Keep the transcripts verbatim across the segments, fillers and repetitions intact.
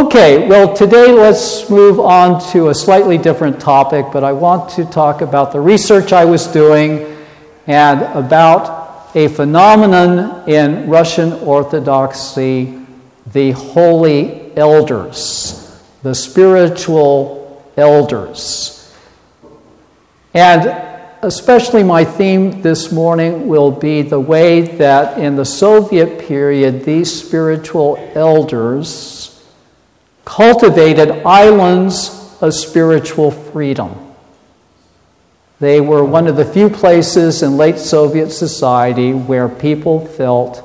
Okay, well, today let's move on to a slightly different topic, but I want to talk about the research I was doing and about a phenomenon in Russian Orthodoxy, the holy elders, the spiritual elders. And especially my theme this morning will be the way that in the Soviet period, these spiritual elders cultivated islands of spiritual freedom. They were one of the few places in late Soviet society where people felt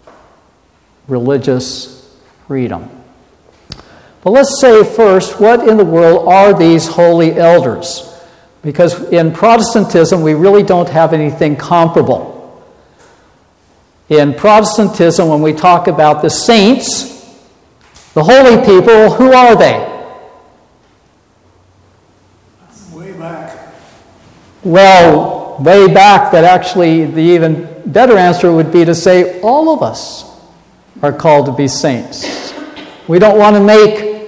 religious freedom. But let's say first, what in the world are these holy elders? Because in Protestantism, we really don't have anything comparable. In Protestantism, when we talk about the saints, the holy people, who are they? Way back. Well, way back, but actually the even better answer would be to say all of us are called to be saints. We don't want to make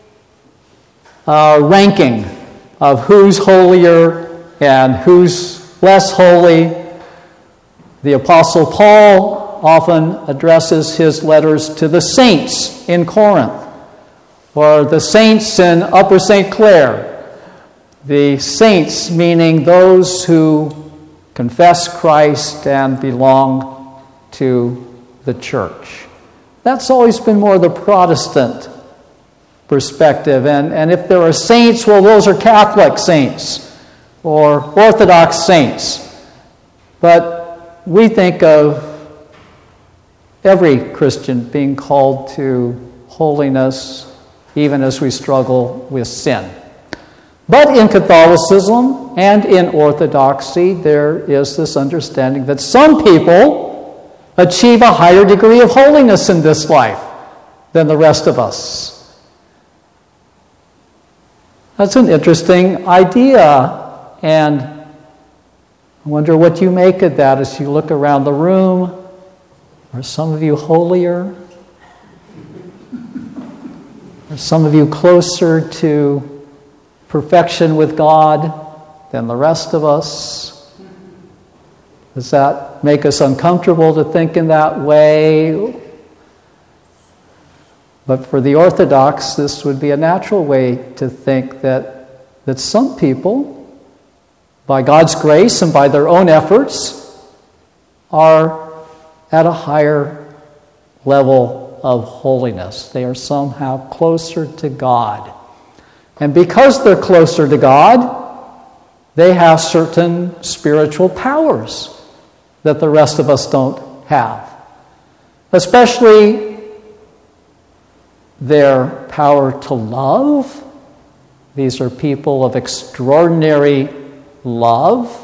a ranking of who's holier and who's less holy. The Apostle Paul often addresses his letters to the saints in Corinth, or the saints in Upper Saint Clair. The saints meaning those who confess Christ and belong to the church. That's always been more the Protestant perspective. And, and if there are saints, well, those are Catholic saints or Orthodox saints. But we think of every Christian being called to holiness, even as we struggle with sin. But in Catholicism and in Orthodoxy, there is this understanding that some people achieve a higher degree of holiness in this life than the rest of us. That's an interesting idea, and I wonder what you make of that as you look around the room. Are some of you holier? Are some of you closer to perfection with God than the rest of us? Does that make us uncomfortable to think in that way? But for the Orthodox, this would be a natural way to think that, that some people, by God's grace and by their own efforts, are at a higher level of holiness. They are somehow closer to God. And because they're closer to God, they have certain spiritual powers that the rest of us don't have. Especially their power to love. These are people of extraordinary love.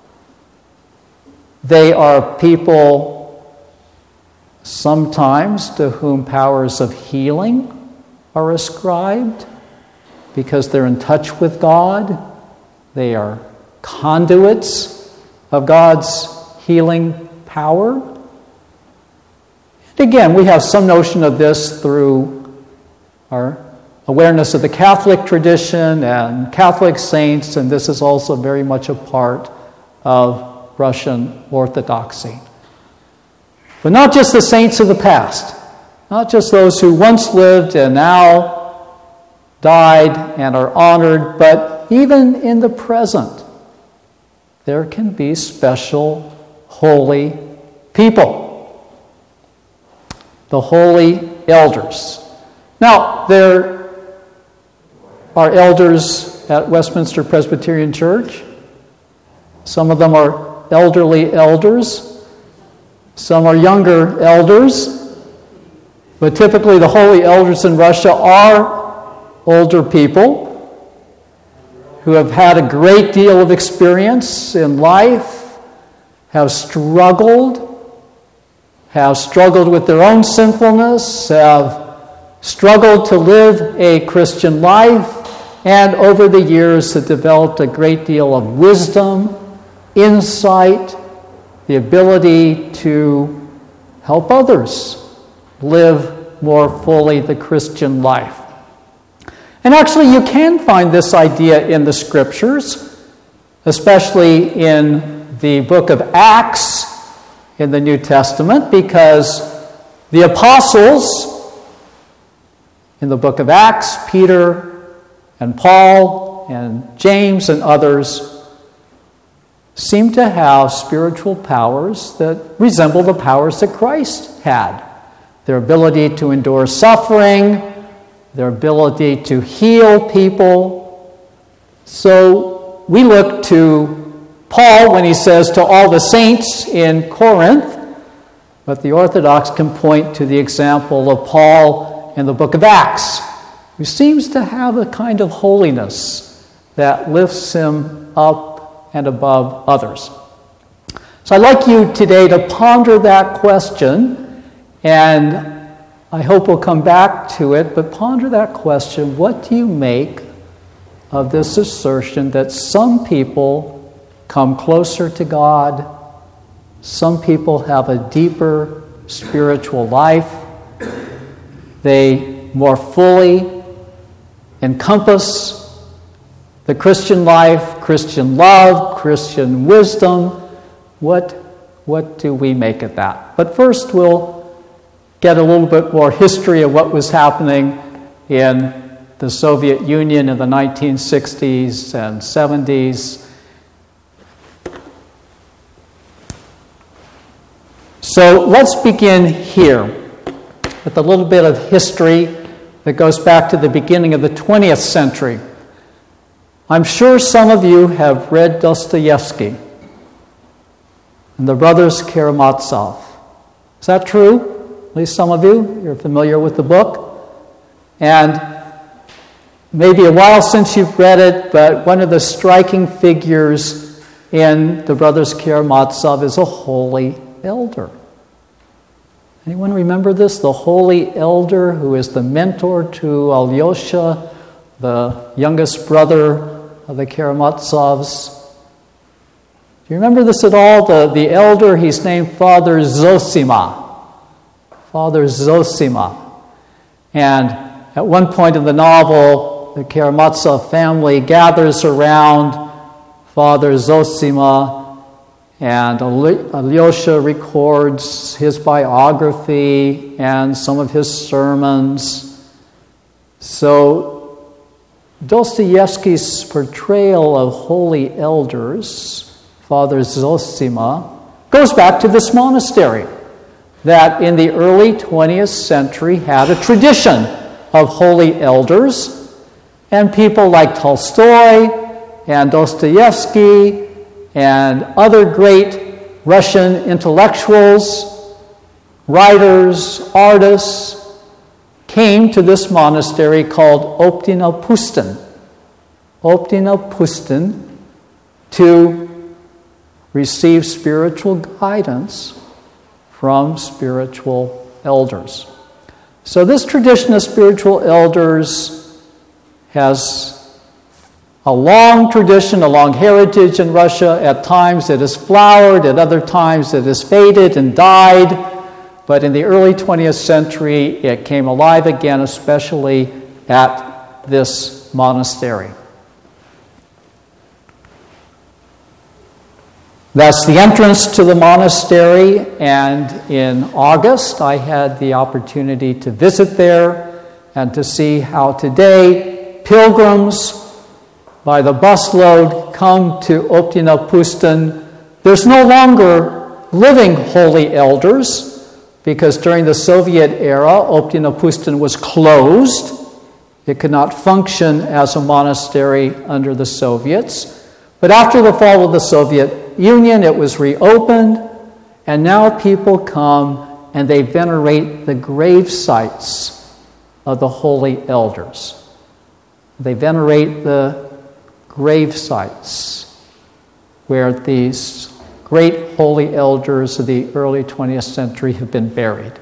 They are people sometimes to whom powers of healing are ascribed because they're in touch with God. They are conduits of God's healing power. And again, we have some notion of this through our awareness of the Catholic tradition and Catholic saints, and this is also very much a part of Russian Orthodoxy. But not just the saints of the past, not just those who once lived and now died and are honored, but even in the present, there can be special holy people. The holy elders. Now, there are elders at Westminster Presbyterian Church. Some of them are elderly elders. Some are younger elders. But typically the holy elders in Russia are older people who have had a great deal of experience in life, have struggled, have struggled with their own sinfulness, have struggled to live a Christian life, and over the years have developed a great deal of wisdom, insight, the ability to help others live more fully the Christian life. And actually, you can find this idea in the Scriptures, especially in the book of Acts in the New Testament, because the apostles in the book of Acts, Peter and Paul and James and others, seem to have spiritual powers that resemble the powers that Christ had. Their ability to endure suffering, their ability to heal people. So we look to Paul when he says to all the saints in Corinth, but the Orthodox can point to the example of Paul in the book of Acts, who seems to have a kind of holiness that lifts him up and above others. So I'd like you today to ponder that question, and I hope we'll come back to it, but ponder that question: what do you make of this assertion that some people come closer to God, some people have a deeper spiritual life, they more fully encompass the Christian life, Christian love, Christian wisdom? What, what do we make of that? But first we'll get a little bit more history of what was happening in the Soviet Union in the nineteen sixties and seventies. So let's begin here with a little bit of history that goes back to the beginning of the twentieth century. I'm sure some of you have read Dostoevsky and the brothers Karamazov. Is that true? At least some of you, you're familiar with the book. And maybe a while since you've read it, but one of the striking figures in the brothers Karamazov is a holy elder. Anyone remember this? The holy elder who is the mentor to Alyosha, the youngest brother of the Karamazovs. Do you remember this at all? The, the elder, he's named Father Zosima. Father Zosima. And at one point in the novel, the Karamazov family gathers around Father Zosima, and Alyosha records his biography and some of his sermons. So Dostoevsky's portrayal of holy elders, Father Zosima, goes back to this monastery that in the early twentieth century had a tradition of holy elders, and people like Tolstoy and Dostoevsky and other great Russian intellectuals, writers, artists came to this monastery called Optina Pustin. Optina Pustin to receive spiritual guidance from spiritual elders. So this tradition of spiritual elders has a long tradition, a long heritage in Russia. At times it has flowered, at other times it has faded and died. But in the early twentieth century, it came alive again, especially at this monastery. That's the entrance to the monastery, and in August I had the opportunity to visit there and to see how today pilgrims by the busload come to Optina Pustin. There's no longer living holy elders because during the Soviet era, Optina Pustin was closed. It could not function as a monastery under the Soviets. But after the fall of the Soviet Union, it was reopened, and now people come and they venerate the grave sites of the holy elders. They venerate the grave sites where these great holy elders of the early twentieth century have been buried.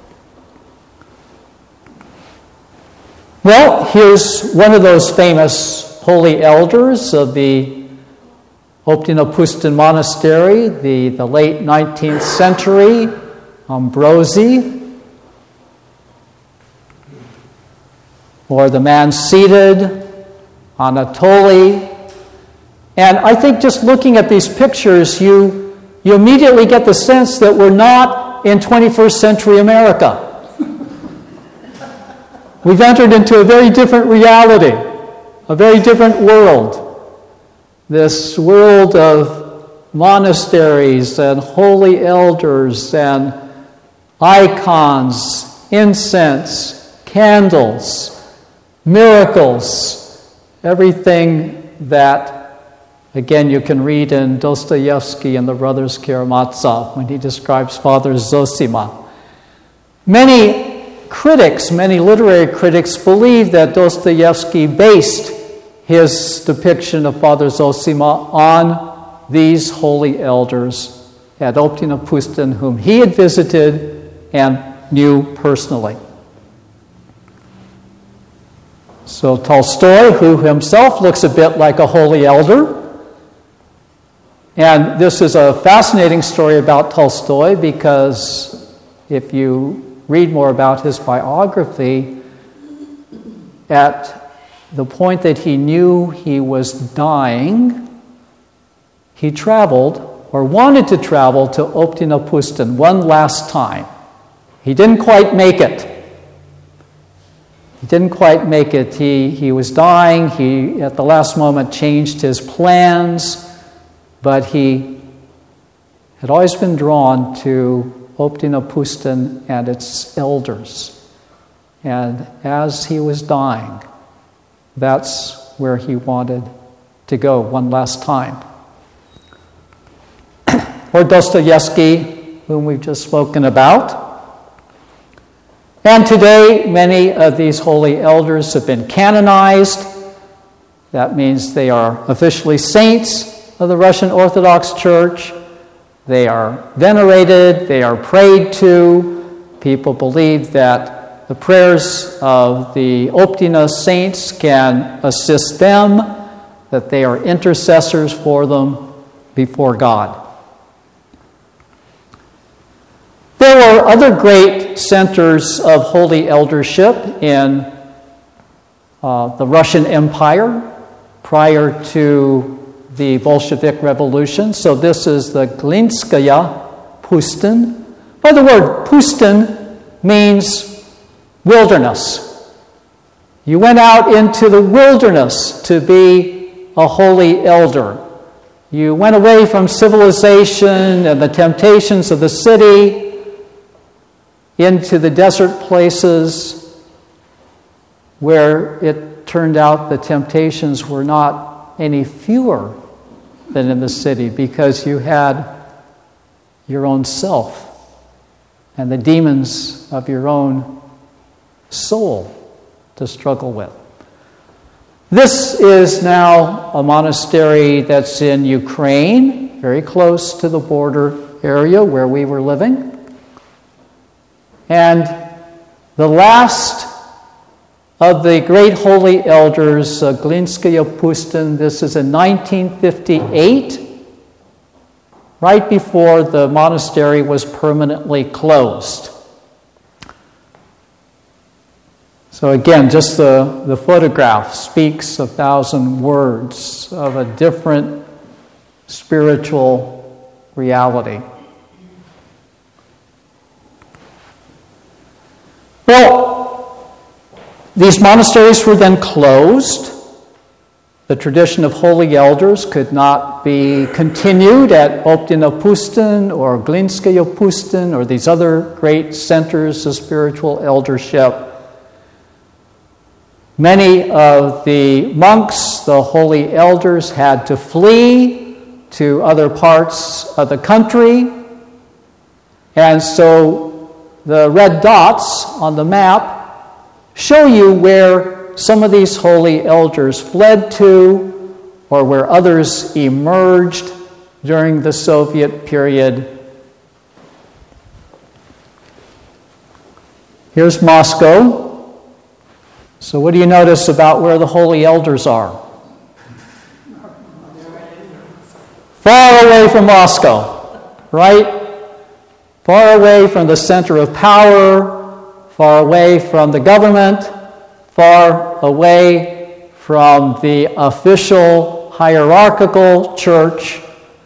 Well, here's one of those famous holy elders of the Optina Pustin Monastery, the, the late nineteenth century, Ambrosi. or the man seated, Anatoly. And I think just looking at these pictures, you, you immediately get the sense that we're not in twenty-first century America. We've entered into a very different reality, a very different world. This world of monasteries and holy elders and icons, incense, candles, miracles, everything that, again, you can read in Dostoevsky and the Brothers Karamazov when he describes Father Zosima. Many critics, many literary critics, believe that Dostoevsky based his depiction of Father Zosima on these holy elders at Optina Pustin, whom he had visited and knew personally. So Tolstoy, who himself looks a bit like a holy elder, and this is a fascinating story about Tolstoy because if you read more about his biography, at the point that he knew he was dying, he traveled, or wanted to travel, to Optina Pustin one last time. He didn't quite make it. He didn't quite make it. He, he was dying. He, at the last moment, changed his plans, but he had always been drawn to Optina Pustin and its elders. And as he was dying, that's where he wanted to go one last time. Or Dostoevsky, whom we've just spoken about. And today, many of these holy elders have been canonized. That means they are officially saints of the Russian Orthodox Church. They are venerated, they are prayed to. People believe that the prayers of the Optina saints can assist them, that they are intercessors for them before God. There were other great centers of holy eldership in uh, the Russian Empire prior to the Bolshevik Revolution. So this is the Glinskaya Pustin. Well, the word Pustin means wilderness. You went out into the wilderness to be a holy elder. You went away from civilization and the temptations of the city into the desert places where it turned out the temptations were not any fewer than in the city, because you had your own self and the demons of your own soul to struggle with. This is now a monastery that's in Ukraine, very close to the border area where we were living. And the last of the great holy elders, uh, Glinskaya Pustin, this is in nineteen fifty-eight, right before the monastery was permanently closed. So again, just the, the photograph speaks a thousand words of a different spiritual reality. Well, these monasteries were then closed. The tradition of holy elders could not be continued at Optina Pustin or Glinskaya Pustin or these other great centers of spiritual eldership. Many of the monks, the holy elders, had to flee to other parts of the country. And so the red dots on the map show you where some of these holy elders fled to or where others emerged during the Soviet period. Here's Moscow. So what do you notice about where the holy elders are? Far away from Moscow, right? Far away from the center of power, far away from the government, far away from the official hierarchical church.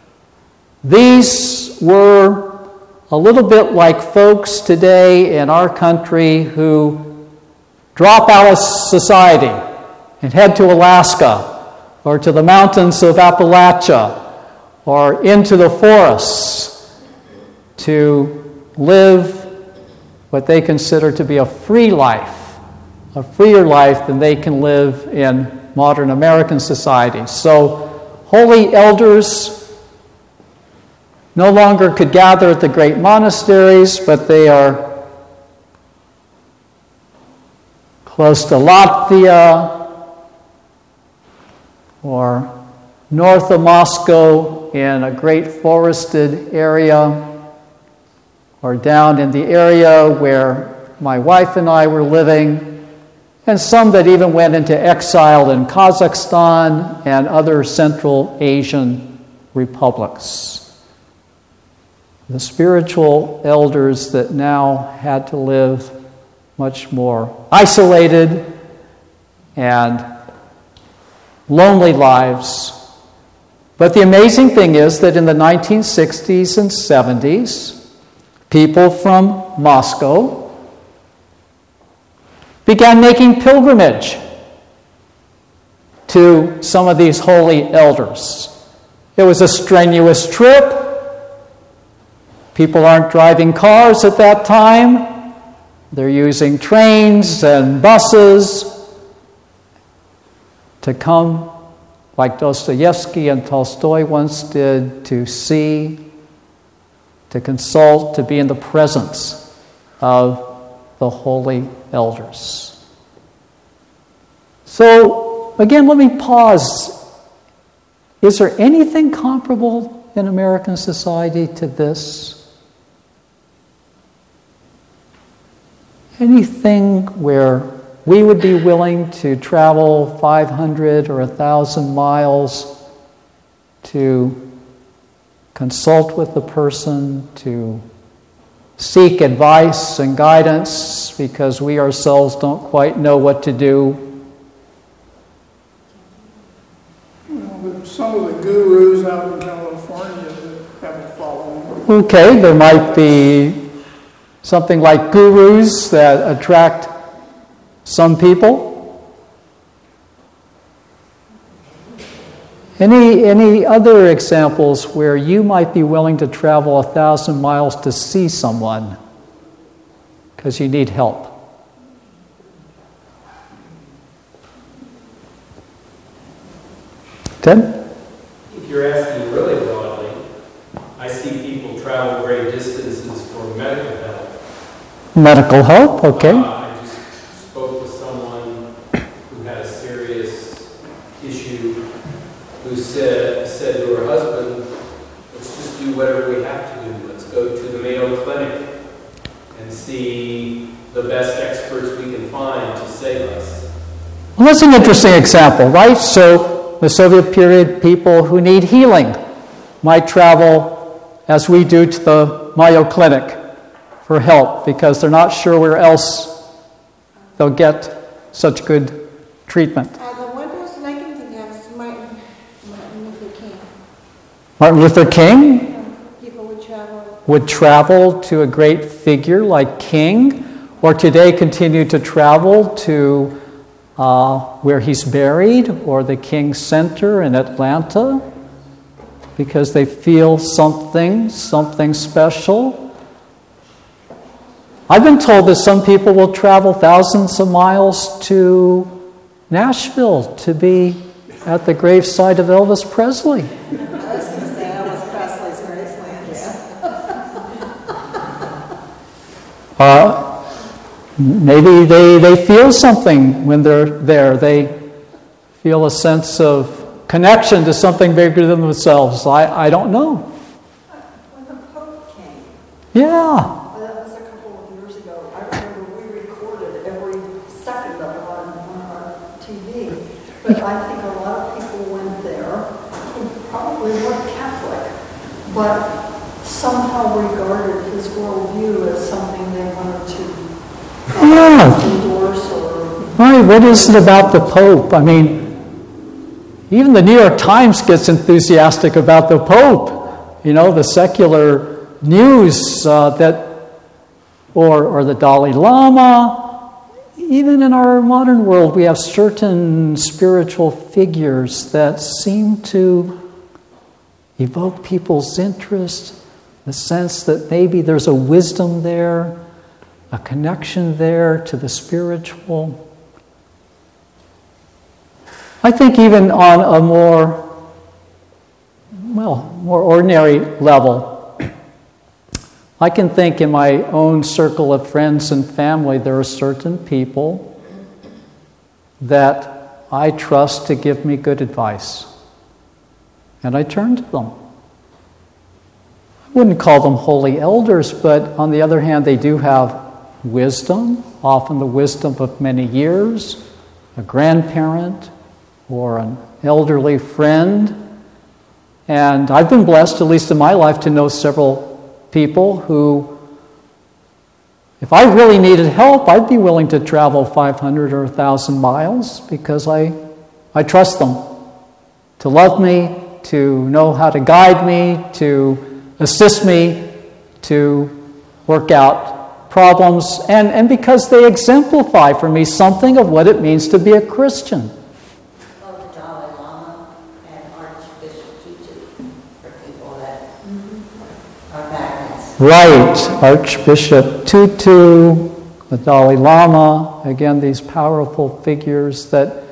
These were a little bit like folks today in our country who drop out of society and head to Alaska or to the mountains of Appalachia or into the forests to live what they consider to be a free life, a freer life than they can live in modern American society. So holy elders no longer could gather at the great monasteries, but they are close to Latvia or north of Moscow in a great forested area, or down in the area where my wife and I were living, and some that even went into exile in Kazakhstan and other Central Asian republics. The spiritual elders that now had to live much more isolated and lonely lives. But the amazing thing is that in the nineteen sixties and seventies, people from Moscow began making pilgrimage to some of these holy elders. It was a strenuous trip. People aren't driving cars at that time. They're using trains and buses to come, like Dostoevsky and Tolstoy once did, to see, to consult, to be in the presence of the holy elders. So, again, let me pause. Is there anything comparable in American society to this? Anything where we would be willing to travel five hundred or one thousand miles to consult with the person, to seek advice and guidance because we ourselves don't quite know what to do? Well, some of the gurus out in California that have a following. Okay, there might be something like gurus that attract some people. Any any other examples where you might be willing to travel a thousand miles to see someone because you need help? Ted? If you're asking really broadly, I see people travel great distances for medical help. Medical help, okay. Uh, I just spoke with someone who had a serious issue who said, said to her husband, let's just do whatever we have to do. Let's go to the Mayo Clinic and see the best experts we can find to save us. Well, that's an interesting example, right? So the Soviet period, people who need healing might travel, as we do, to the Mayo Clinic for help because they're not sure where else they'll get such good treatment. As a one person I can think of is Martin, Martin Luther King. Martin Luther King Yeah, people would travel. would travel to a great figure like King, or today continue to travel to uh, where he's buried, or the King Center in Atlanta, because they feel something, something special. I've been told that some people will travel thousands of miles to Nashville to be at the gravesite of Elvis Presley. I was going to say Elvis Presley's Graceland, yeah. Uh, maybe they, they feel something when they're there. They feel a sense of connection to something bigger than themselves. I, I don't know. When the Pope came, Yeah. that was a couple of years ago, I remember we recorded every second of it on, on our T V. But I think a lot of people went there who probably weren't Catholic, but somehow regarded his worldview as something they wanted to Yeah. endorse or Right, what is it about the Pope? I mean, even the New York Times gets enthusiastic about the Pope. You know, the secular news uh, that, or, or the Dalai Lama. Even in our modern world, we have certain spiritual figures that seem to evoke people's interest, the sense that maybe there's a wisdom there, a connection there to the spiritual. I think even on a more, well, more ordinary level, I can think in my own circle of friends and family, there are certain people that I trust to give me good advice. And I turn to them. I wouldn't call them holy elders, but on the other hand, they do have wisdom, often the wisdom of many years, a grandparent, or an elderly friend. And I've been blessed, at least in my life, to know several people who, if I really needed help, I'd be willing to travel five hundred or one thousand miles because I, I trust them to love me, to know how to guide me, to assist me, to work out problems, and, and because they exemplify for me something of what it means to be a Christian. Right, Archbishop Tutu, the Dalai Lama, again, these powerful figures that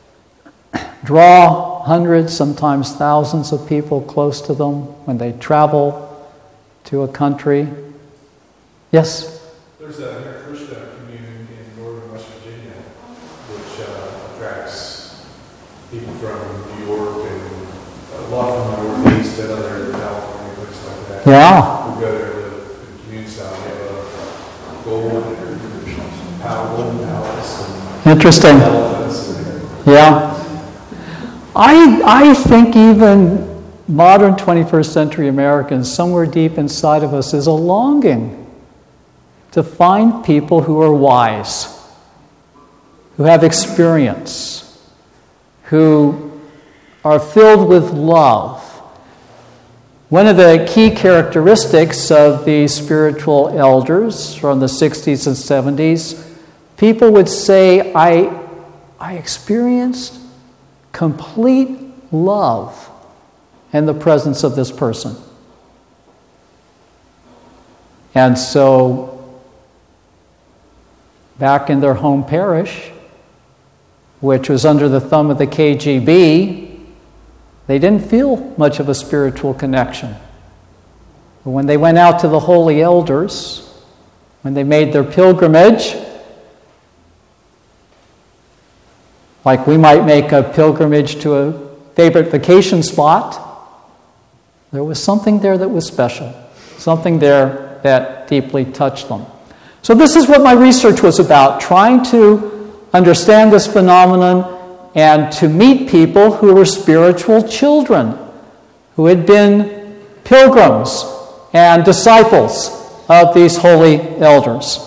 draw hundreds, sometimes thousands of people close to them when they travel to a country. Yes? There's a Hare Krishna community in northern West Virginia which uh, attracts people from New York and a lot from the Northeast and other California, places like that. Yeah. Who go there to the community style. We have a gold palace, golden palace, and Interesting. elephants. And Yeah. I, I think even modern twenty-first century Americans, somewhere deep inside of us, is a longing to find people who are wise, who have experience, who are filled with love. One of the key characteristics of the spiritual elders from the sixties and seventies, people would say, I, I experienced complete love in the presence of this person. And so, back in their home parish, which was under the thumb of the K G B, they didn't feel much of a spiritual connection. But when they went out to the holy elders, when they made their pilgrimage, like we might make a pilgrimage to a favorite vacation spot, there was something there that was special, something there that deeply touched them. So this is what my research was about, trying to understand this phenomenon and to meet people who were spiritual children, who had been pilgrims and disciples of these holy elders.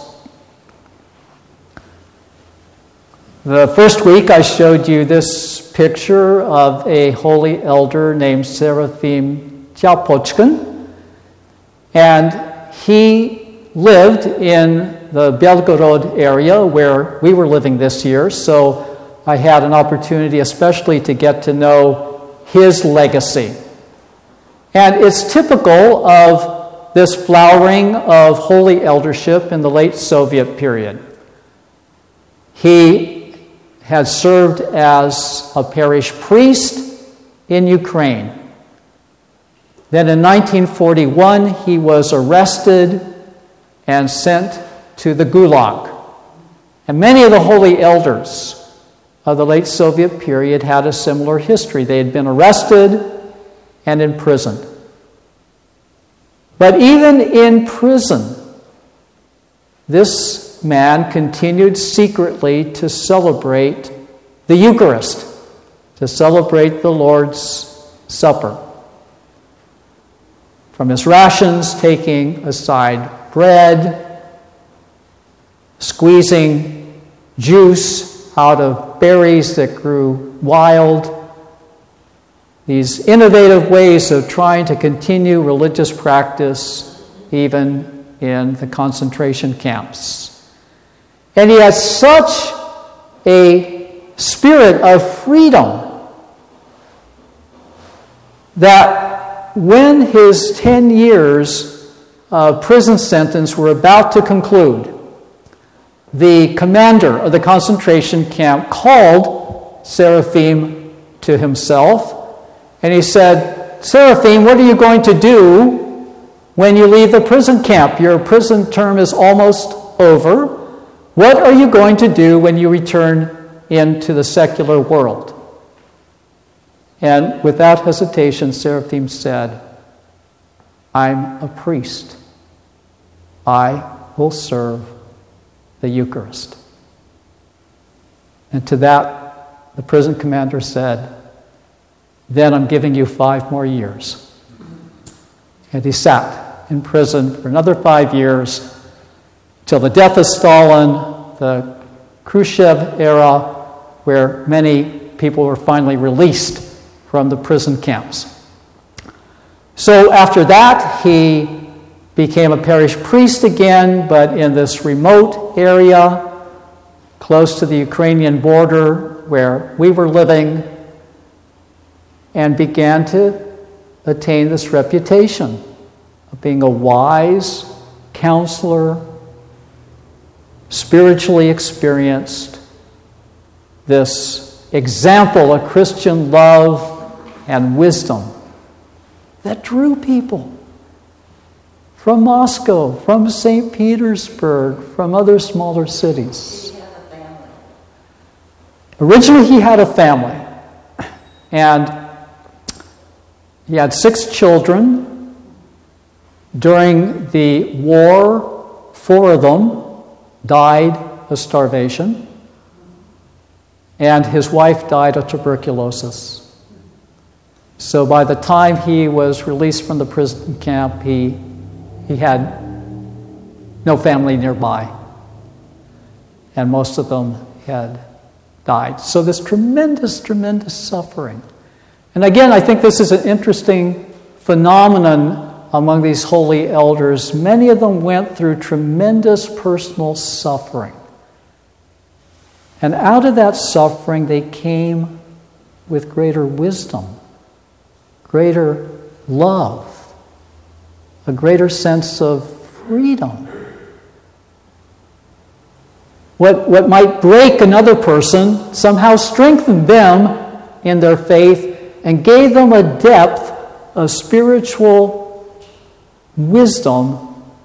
The first week I showed you this picture of a holy elder named Seraphim Tyapochkin, and he lived in the Belgorod area where we were living this year, so I had an opportunity especially to get to know his legacy. And it's typical of this flowering of holy eldership in the late Soviet period. He had served as a parish priest in Ukraine. Then in nineteen forty-one, he was arrested and sent to the Gulag. And many of the holy elders of the late Soviet period had a similar history. They had been arrested and imprisoned. But even in prison, this man continued secretly to celebrate the Eucharist, to celebrate the Lord's Supper. From his rations, taking aside bread, squeezing juice out of berries that grew wild. These innovative ways of trying to continue religious practice even in the concentration camps. And he had such a spirit of freedom that when his ten years of prison sentence were about to conclude, the commander of the concentration camp called Seraphim to himself, and he said, "Seraphim, what are you going to do when you leave the prison camp? Your prison term is almost over. What are you going to do when you return into the secular world?" And without hesitation, Seraphim said, "I'm a priest. I will serve the Eucharist." And to that, the prison commander said, "Then I'm giving you five more years." And he sat in prison for another five years till the death of Stalin, the Khrushchev era, where many people were finally released from the prison camps. So after that, he became a parish priest again, but in this remote area close to the Ukrainian border where we were living, and began to attain this reputation of being a wise counselor, spiritually experienced, this example of Christian love and wisdom that drew people from Moscow, from Saint Petersburg, from other smaller cities. He had a family. Originally, he had a family, and he had six children. During the war, four of them died of starvation, and his wife died of tuberculosis. So by the time he was released from the prison camp, he, he had no family nearby, and most of them had died. So this tremendous, tremendous suffering. And again, I think this is an interesting phenomenon among these holy elders. Many of them went through tremendous personal suffering. And out of that suffering, they came with greater wisdom, greater love, a greater sense of freedom. What, what might break another person somehow strengthened them in their faith and gave them a depth of spiritual wisdom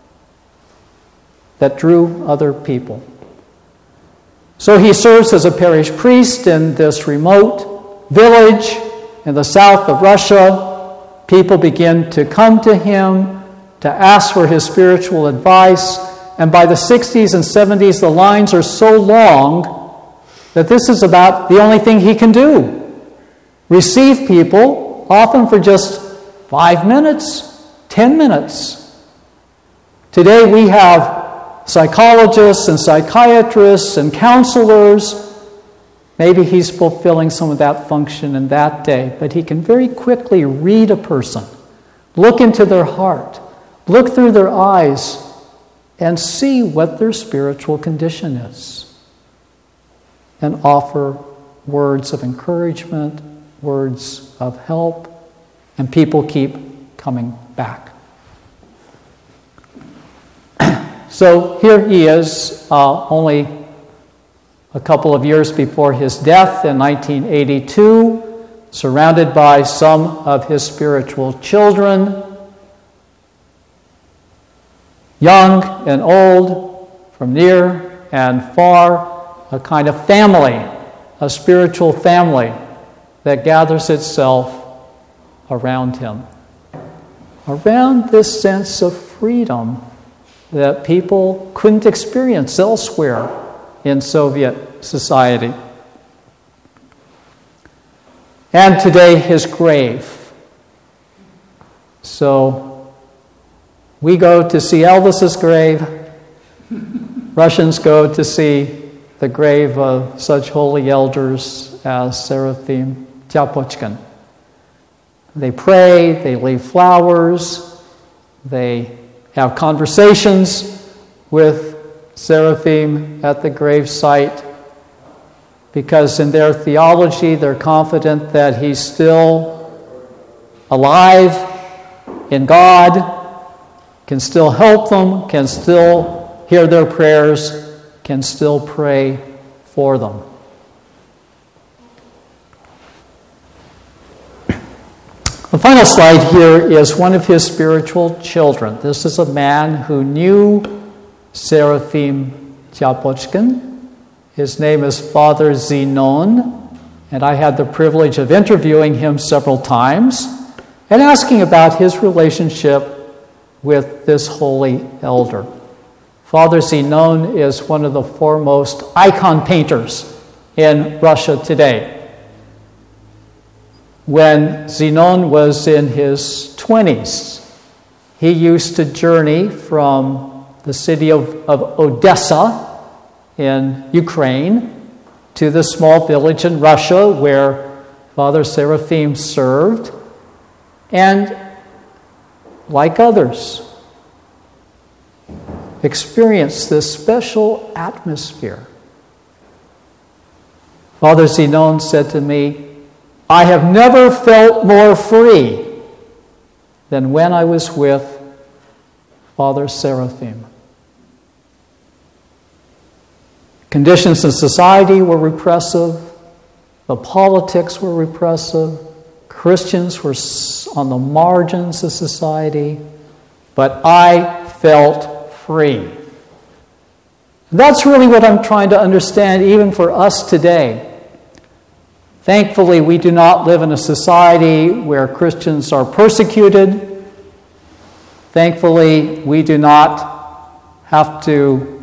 that drew other people. So he serves as a parish priest in this remote village in the south of Russia. People begin to come to him to ask for his spiritual advice. And by the sixties and seventies, the lines are so long that this is about the only thing he can do. Receive people, often for just five minutes, ten minutes. Today we have psychologists and psychiatrists and counselors. Maybe he's fulfilling some of that function in that day, but he can very quickly read a person, look into their heart, look through their eyes, and see what their spiritual condition is, and offer words of encouragement, words of help, and people keep coming back. So here he is, uh, only a couple of years before his death in nineteen eighty-two, surrounded by some of his spiritual children, young and old, from near and far, a kind of family, a spiritual family that gathers itself around him, around this sense of freedom that people couldn't experience elsewhere in Soviet society. And today, his grave. So we go to see Elvis's grave. Russians go to see the grave of such holy elders as Seraphim Tyapochkin. They pray, they leave flowers, they have conversations with Seraphim at the grave site, because in their theology they're confident that he's still alive in God, can still help them, can still hear their prayers, can still pray for them. The final slide here is one of his spiritual children. This is a man who knew Seraphim Tyapochkin. His name is Father Zenon, and I had the privilege of interviewing him several times and asking about his relationship with this holy elder. Father Zenon is one of the foremost icon painters in Russia today. When Zenon was in his twenties, he used to journey from the city of, of Odessa in Ukraine to the small village in Russia where Father Seraphim served, and like others, experienced this special atmosphere. Father Zenon said to me, "I have never felt more free than when I was with Father Seraphim." Conditions in society were repressive. The politics were repressive. Christians were on the margins of society. But I felt free. That's really what I'm trying to understand even for us today. Thankfully, we do not live in a society where Christians are persecuted. Thankfully, we do not have to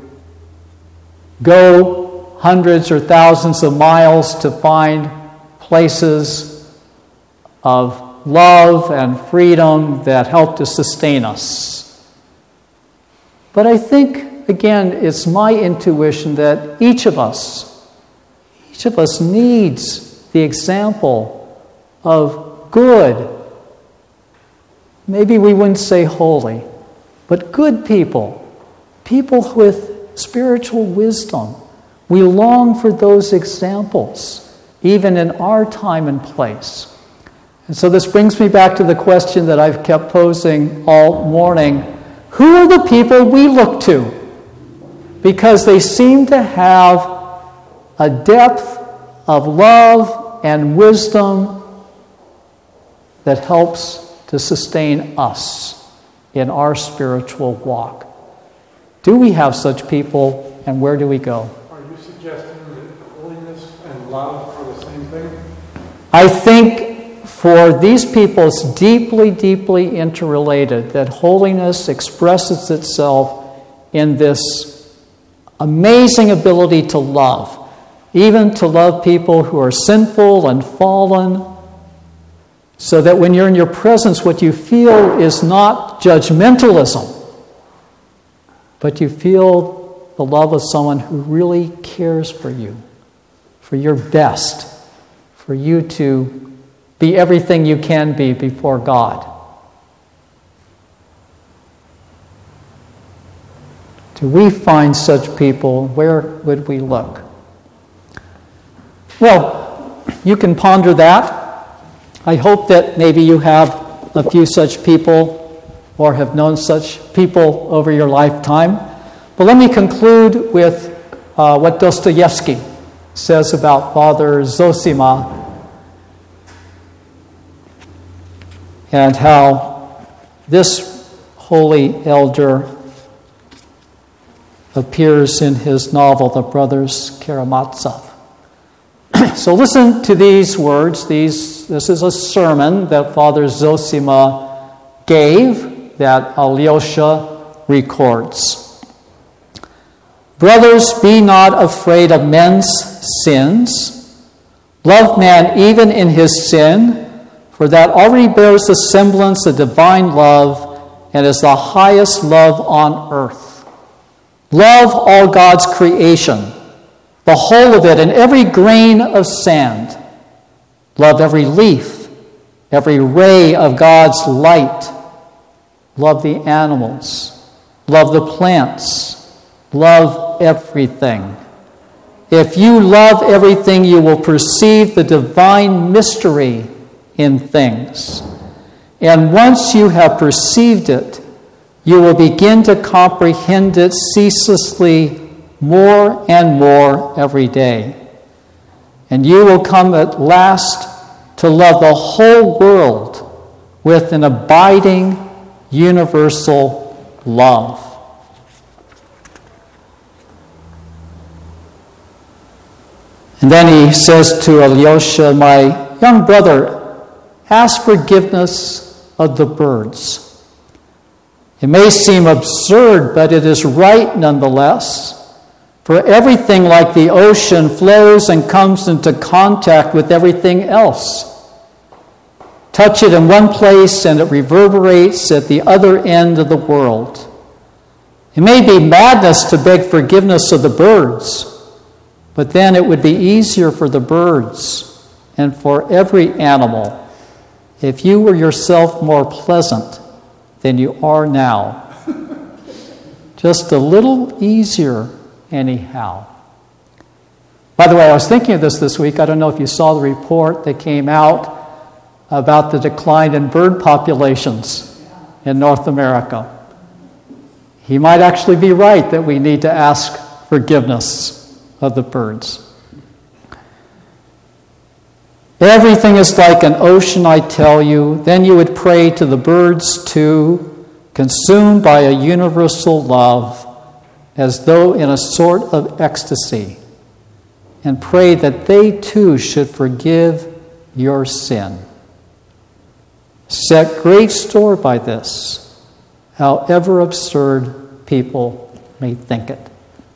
go hundreds or thousands of miles to find places of love and freedom that help to sustain us. But I think, again, it's my intuition that each of us, each of us needs the example of good, maybe we wouldn't say holy, but good people, people with spiritual wisdom. We long for those examples, even in our time and place. And so this brings me back to the question that I've kept posing all morning. Who are the people we look to? Because they seem to have a depth of love and wisdom that helps to sustain us in our spiritual walk. Do we have such people, and where do we go? Are you suggesting that holiness and love are the same thing? I think for these people, it's deeply, deeply interrelated, that holiness expresses itself in this amazing ability to love, even to love people who are sinful and fallen, so that when you're in your presence, what you feel is not judgmentalism, but you feel the love of someone who really cares for you, for your best, for you to be everything you can be before God. Do we find such people? Where would we look? Well, you can ponder that. I hope that maybe you have a few such people or have known such people over your lifetime. But let me conclude with uh, what Dostoevsky says about Father Zosima and how this holy elder appears in his novel, The Brothers Karamazov. So listen to these words. These, this is a sermon that Father Zosima gave that Alyosha records. "Brothers, be not afraid of men's sins. Love man even in his sin, for that already bears the semblance of divine love and is the highest love on earth. Love all God's creation. the whole of it, and every grain of sand. Love every leaf, every ray of God's light. Love the animals. Love the plants. Love everything. If you love everything, you will perceive the divine mystery in things. And once you have perceived it, you will begin to comprehend it ceaselessly more and more every day. And you will come at last to love the whole world with an abiding, universal love. And then he says to Alyosha, my young brother, ask forgiveness of the birds. It may seem absurd, but it is right nonetheless. For everything, like the ocean, flows and comes into contact with everything else. Touch it in one place and it reverberates at the other end of the world. It may be madness to beg forgiveness of the birds, but then it would be easier for the birds and for every animal if you were yourself more pleasant than you are now. Just a little easier anyhow. By the way, I was thinking of this this week. I don't know if you saw the report that came out about the decline in bird populations in North America. He might actually be right that we need to ask forgiveness of the birds. Everything is like an ocean, I tell you. Then you would pray to the birds too, consumed by a universal love, as though in a sort of ecstasy, and pray that they too should forgive your sin. Set great store by this, however absurd people may think it.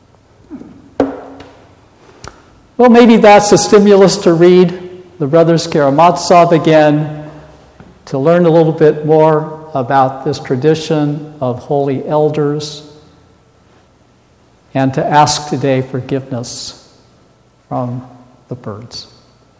Well, maybe that's a stimulus to read the Brothers Karamazov again, to learn a little bit more about this tradition of holy elders, and to ask today forgiveness from the birds.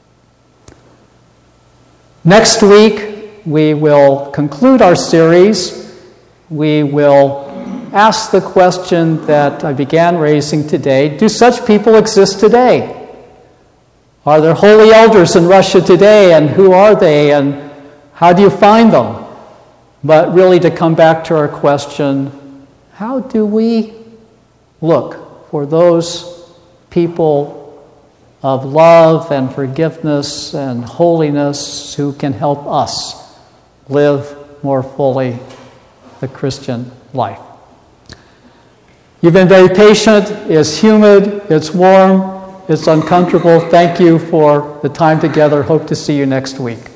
Next week, we will conclude our series. We will ask the question that I began raising today: do such people exist today? Are there holy elders in Russia today, and who are they, and how do you find them? But really to come back to our question, how do we look for those people of love and forgiveness and holiness who can help us live more fully the Christian life? You've been very patient. It's humid, it's warm, it's uncomfortable. Thank you for the time together. Hope to see you next week.